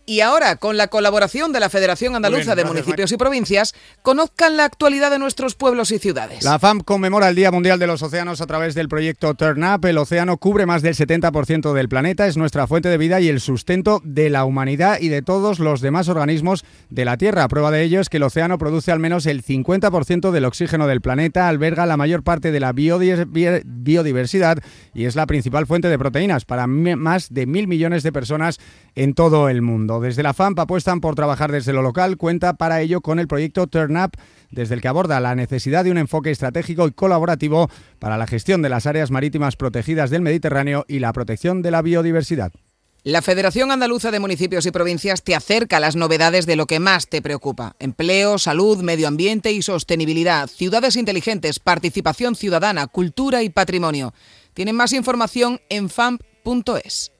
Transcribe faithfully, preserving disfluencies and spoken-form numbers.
Y ahora, con la colaboración de la Federación Andaluza bien, de Municipios gracias, y Provincias, conozcan la actualidad de nuestros pueblos y ciudades. La F A M conmemora el Día Mundial de los Océanos a través del proyecto Turn Up. El océano cubre más del setenta por ciento del planeta, es nuestra fuente de vida y el sustento de la humanidad y de todos los demás organismos de la Tierra. Prueba de ello es que el océano produce al menos el cincuenta por ciento del oxígeno del planeta, alberga la mayor parte de la biodiversidad y es la principal fuente de proteínas para más de mil millones de personas en todo el mundo. Desde la F A M apuestan por trabajar desde lo local, cuenta para ello con el proyecto Turn Up, desde el que aborda la necesidad de un enfoque estratégico y colaborativo para la gestión de las áreas marítimas protegidas del Mediterráneo y la protección de la biodiversidad. La Federación Andaluza de Municipios y Provincias te acerca a las novedades de lo que más te preocupa: empleo, salud, medio ambiente y sostenibilidad, ciudades inteligentes, participación ciudadana, cultura y patrimonio. Tienen más información en F A M punto es.